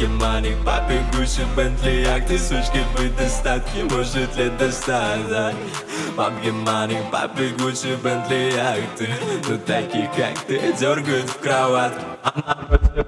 Бабки, мани, папе, Гуччи, Бентли, яхты, сучки, быть достатки, может ли достать? Бабки, мани, папе, Гуччи, Бентли, яхты, ну такие как ты дергают в кроватку. Она против